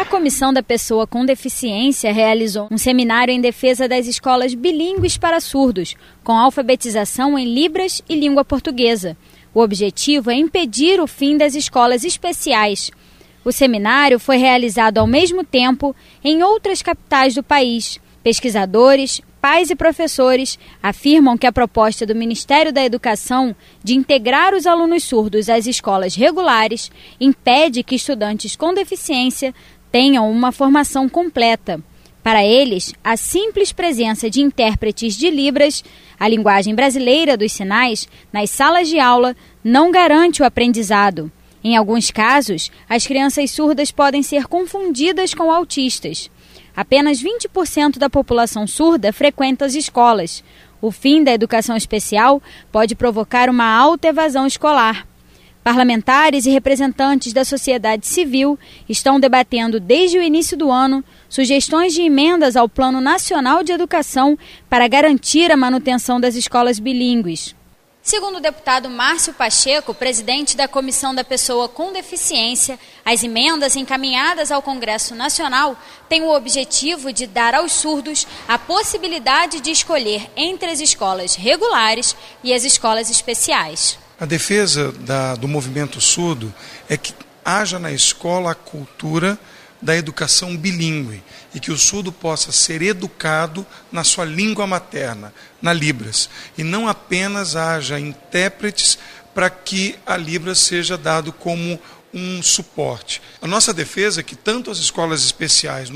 Comissão da Pessoa com Deficiência realizou um seminário em defesa das escolas bilíngues para surdos, com alfabetização em Libras e língua portuguesa. O objetivo é impedir o fim das escolas especiais. O seminário foi realizado ao mesmo tempo em outras capitais do país. Pesquisadores, pais e professores afirmam que a proposta do Ministério da Educação de integrar os alunos surdos às escolas regulares impede que estudantes com deficiência tenham uma formação completa. Para eles, a simples presença de intérpretes de Libras, a linguagem brasileira dos sinais, nas salas de aula não garante o aprendizado. Em alguns casos, as crianças surdas podem ser confundidas com autistas. Apenas 20% da população surda frequenta as escolas. O fim da educação especial pode provocar uma alta evasão escolar. Parlamentares e representantes da sociedade civil estão debatendo desde o início do ano sugestões de emendas ao Plano Nacional de Educação para garantir a manutenção das escolas bilíngues. Segundo o deputado Márcio Pacheco, presidente da Comissão da Pessoa com Deficiência, as emendas encaminhadas ao Congresso Nacional têm o objetivo de dar aos surdos a possibilidade de escolher entre as escolas regulares e as escolas especiais. A defesa do movimento surdo é que haja na escola a cultura da educação bilíngue e que o surdo possa ser educado na sua língua materna, na Libras, e não apenas haja intérpretes para que a Libras seja dado como um suporte. A nossa defesa é que tanto as escolas especiais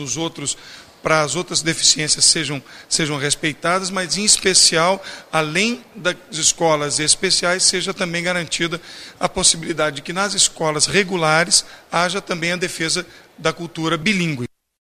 para as outras deficiências sejam respeitadas, mas em especial, além das escolas especiais, seja também garantida a possibilidade de que nas escolas regulares haja também a defesa da cultura bilíngue.